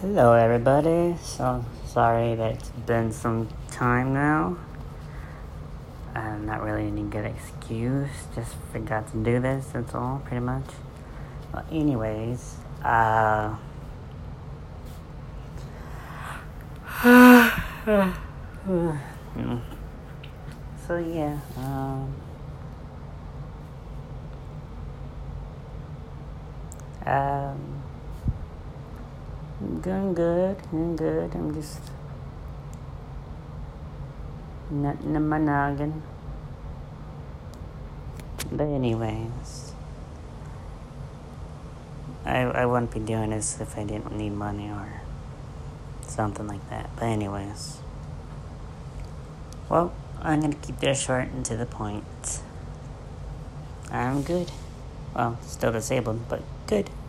Hello, everybody. So sorry that it's been some time now. Not really any good excuse. Just forgot to do this. That's all, pretty much. Well, anyways, so yeah, I'm doing good. I'm just nutting in my noggin. But anyways, I wouldn't be doing this if I didn't need money or something like that. But anyways, well, I'm gonna keep this short and to the point. I'm good. Well, still disabled, but good.